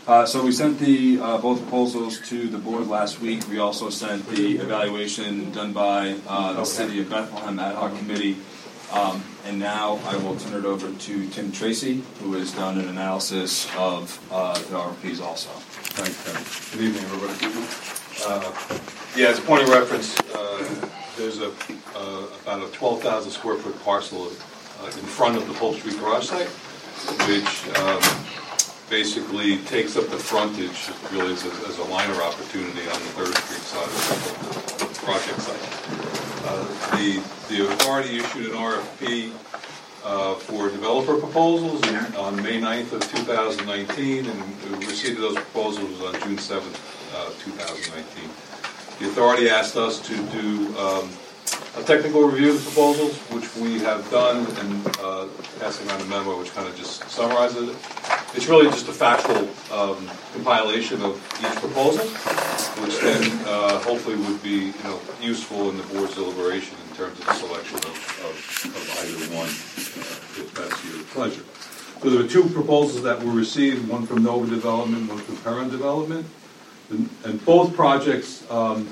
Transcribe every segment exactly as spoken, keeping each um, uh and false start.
Uh, so we sent the uh, both proposals to the board last week. We also sent the evaluation done by uh, the City of Bethlehem Ad Hoc Committee. Um, and now I will turn it over to Tim Tracy, who has done an analysis of uh, the R F Ps also. Thanks, Tim. Good evening, everybody. Uh, yeah, as a point of reference, uh, there's a uh, about a twelve thousand square foot parcel uh, in front of the Polk Street garage site, which um, basically takes up the frontage, really, as a, as a liner opportunity on the third Street side of the, the project site. Uh, the, the authority issued an R F P uh, for developer proposals in, on May ninth of two thousand nineteen, and we received those proposals on June seventh, uh, two thousand nineteen. The authority asked us to do um, a technical review of the proposals, which we have done, and uh, passing around a memo which kind of just summarizes it. It's really just a factual um, compilation of each proposal, which then uh, hopefully would be, you know, useful in the board's deliberation in terms of the selection of, of, of either one, uh, if that's your pleasure. So there were two proposals that were received, one from Nova Development, one from Perron Development, and, and both projects um,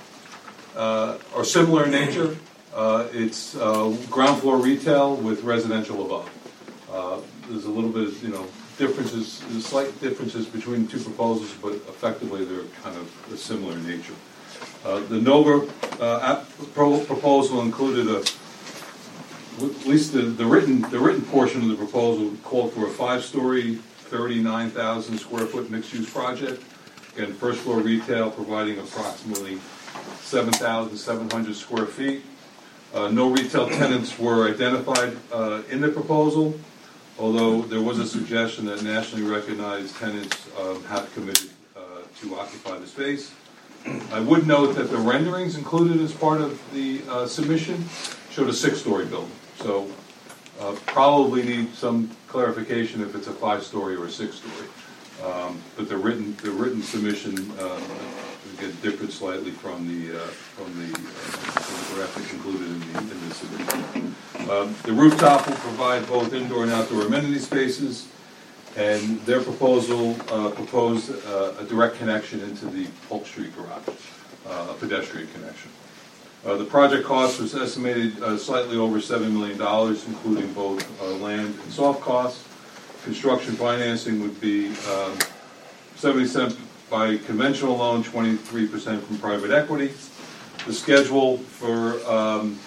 uh, are similar in nature. Uh, it's uh, ground floor retail with residential above. Uh, there's a little bit of, you know, differences, slight differences between the two proposals, but effectively they're kind of similar in nature. Uh, the Nova uh, app pro proposal included a, at least the, the written the written portion of the proposal called for a five-story, thirty-nine thousand square foot mixed-use project. Again, first floor retail providing approximately seven thousand seven hundred square feet. Uh, no retail tenants were identified uh, in the proposal, although there was a suggestion that nationally recognized tenants um, have committed uh, to occupy the space. I would note that the renderings included as part of the uh, submission showed a six-story building, so uh, probably need some clarification if it's a five-story or a six-story. Um, but the written the written submission uh, again differed slightly from the uh, from the, uh, from the graphics included in the, in the submission. Um, the rooftop will provide both indoor and outdoor amenity spaces, and their proposal uh, proposed uh, a direct connection into the Polk Street garage, uh, a pedestrian connection. Uh, the project cost was estimated uh, slightly over seven million dollars, including both uh, land and soft costs. Construction financing would be um, seventy percent by conventional loan, twenty-three percent from private equity. The schedule for um,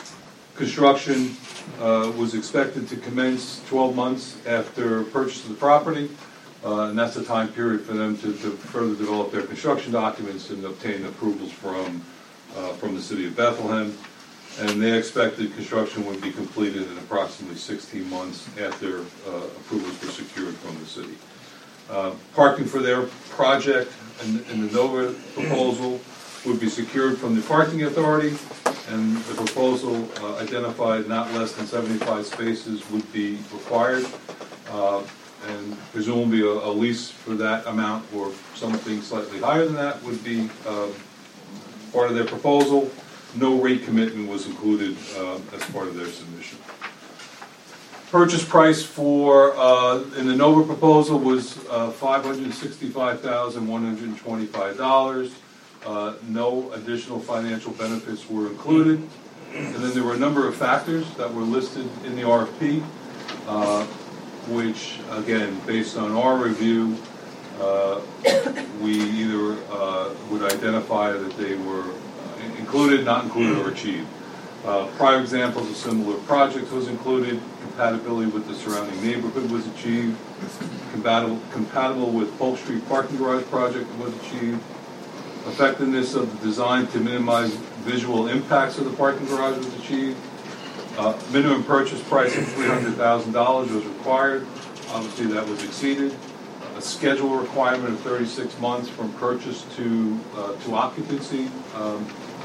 construction uh, was expected to commence twelve months after purchase of the property, uh, and that's the time period for them to, to further develop their construction documents and obtain approvals from uh, from the City of Bethlehem. And they expected construction would be completed in approximately sixteen months after uh, approvals were secured from the city. Uh, parking for their project and, and the Nova proposal would be secured from the parking authority, and the proposal uh, identified not less than seventy-five spaces would be required, uh, and presumably a, a lease for that amount or something slightly higher than that would be uh, part of their proposal. No rate commitment was included uh, as part of their submission. Purchase price for uh, in the Nova proposal was uh, five hundred sixty-five thousand one hundred twenty-five dollars. Uh, no additional financial benefits were included, and then there were a number of factors that were listed in the R F P, uh, which again, based on our review, uh, we either uh, would identify that they were included, not included, or achieved. Uh, prior examples of similar projects was included. Compatibility with the surrounding neighborhood was achieved. Compatible, compatible with Polk Street parking garage project was achieved. Effectiveness of the design to minimize visual impacts of the parking garage was achieved. Uh, minimum purchase price of three hundred thousand dollars was required. Obviously, that was exceeded. A schedule requirement of thirty-six months from purchase to uh, to occupancy um,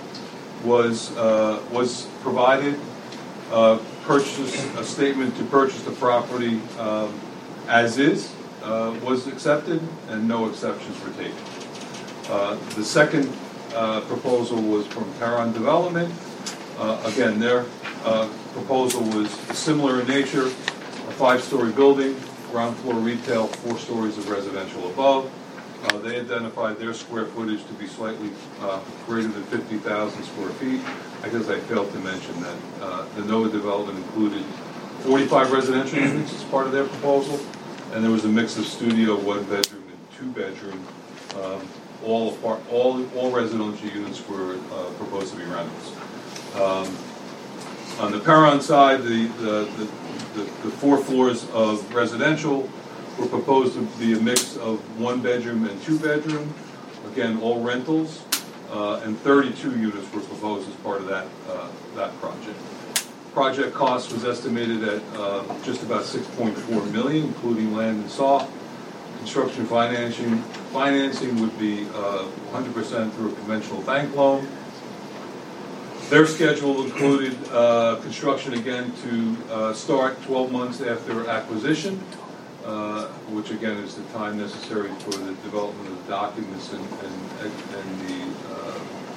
was uh, was provided. Uh, purchase a statement to purchase the property um, as is uh, was accepted, and no exceptions were taken. Uh, the second uh, proposal was from Perron Development. Uh, again, their uh, proposal was similar in nature: a five-story building, ground floor retail, four stories of residential above. Uh, They identified their square footage to be slightly uh, greater than fifty thousand square feet. I guess I failed to mention that uh, the NOAA development included forty-five residential units as part of their proposal, and there was a mix of studio, one-bedroom, and two-bedroom. Um, all, apart, all, all residential units were uh, proposed to be rentals. Um, on the Perron side, the, the, the, the, the four floors of residential were proposed to be a mix of one-bedroom and two-bedroom, again, all rentals, uh, and thirty-two units were proposed as part of that, uh, that project. Project cost was estimated at uh, just about six point four million dollars, including land and soft. Construction financing financing would be uh, one hundred percent through a conventional bank loan. Their schedule included uh, construction again to uh, start twelve months after acquisition, uh, which again is the time necessary for the development of the documents and, and, and the uh,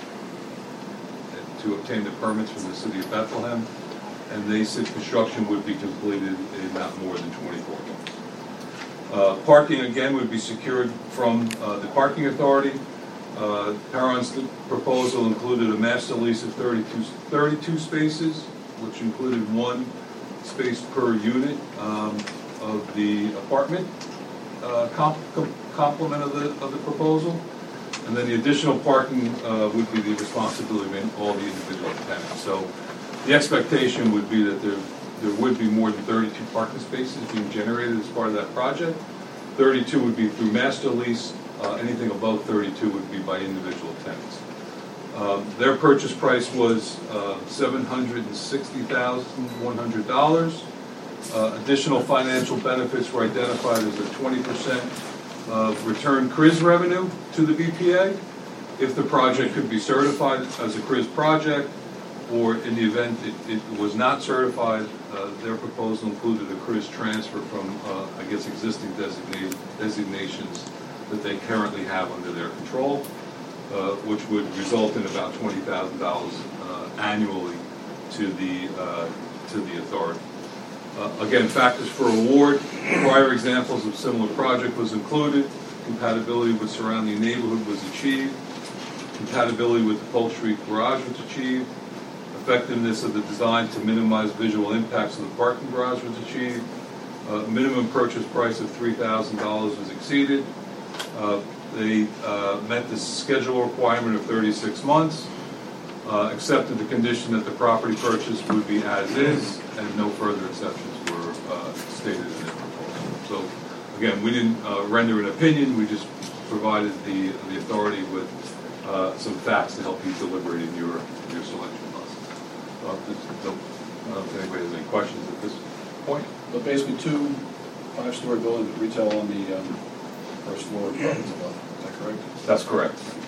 to obtain the permits from the city of Bethlehem. And they said construction would be completed in not more than twenty-four months. Uh, parking again would be secured from uh, the parking authority. Uh, Perron's proposal included a master lease of thirty-two, thirty-two spaces, which included one space per unit um, of the apartment uh, comp com complement of the of the proposal, and then the additional parking uh, would be the responsibility of all the individual tenants. So the expectation would be that there there would be more than thirty-two parking spaces being generated as part of that project. thirty-two would be through master lease. Uh, anything above thirty-two would be by individual tenants. Um, their purchase price was uh, seven hundred sixty thousand one hundred dollars. Uh, additional financial benefits were identified as a twenty percent of return C R I S revenue to the B P A if the project could be certified as a C R I S project, or in the event it, it was not certified. Uh, their proposal included a C R I S transfer from, uh, I guess, existing designated designations that they currently have under their control, uh, which would result in about twenty thousand dollars uh, annually to the uh, to the authority. Uh, again, factors for award: prior examples of similar project was included. Compatibility with surrounding neighborhood was achieved. Compatibility with the Polk Street garage was achieved. Effectiveness of the design to minimize visual impacts of the parking garage was achieved. Uh, minimum purchase price of three thousand dollars was exceeded. Uh, they uh, met the schedule requirement of thirty-six months, uh, accepted the condition that the property purchase would be as is, and no further exceptions were uh, stated in their proposal. So, again, we didn't uh, render an opinion, we just provided the, the authority with uh, some facts to help you deliberate in your, your selection process. Uh, I don't know if anybody has any questions at this point. But basically two five-story buildings with retail on the um, first floor apartments above, is that correct? That's correct.